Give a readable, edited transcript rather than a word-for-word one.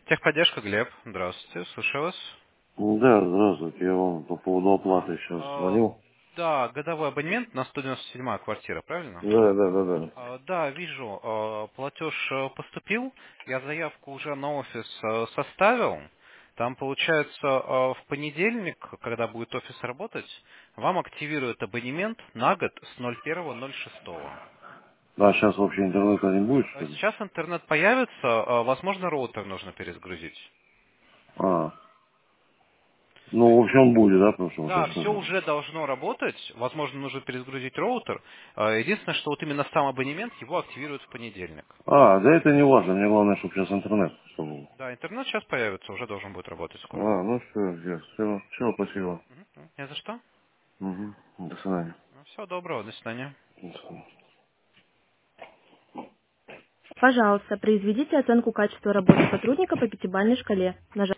Техподдержка, Глеб. Здравствуйте, слушаю вас. Да, здравствуйте. Я вам по поводу оплаты сейчас А, звонил. да, годовой абонемент на 197 квартира, правильно? Да. Да, вижу, платеж поступил, я заявку уже на офис составил. Там, получается, в понедельник, когда будет офис работать, вам активируют абонемент на год с 01.06. А сейчас вообще интернета не будет, что ли? Сейчас интернет появится, возможно, роутер нужно перезагрузить. А, То ну, есть в общем, он будет, да, потому что вот да, я все слышал. уже должно работать. Возможно, нужно перезагрузить роутер. Единственное, что вот именно сам абонемент его активируют в понедельник. А, да это не важно. Мне главное, чтобы сейчас интернет чтобы был. Да, интернет сейчас появится, уже должен будет работать скоро. А, ну все, спасибо. Не за что. Угу. До свидания. Всего доброго, до свидания. До свидания. Пожалуйста, произведите оценку качества работы сотрудника по пятибалльной шкале. Нажав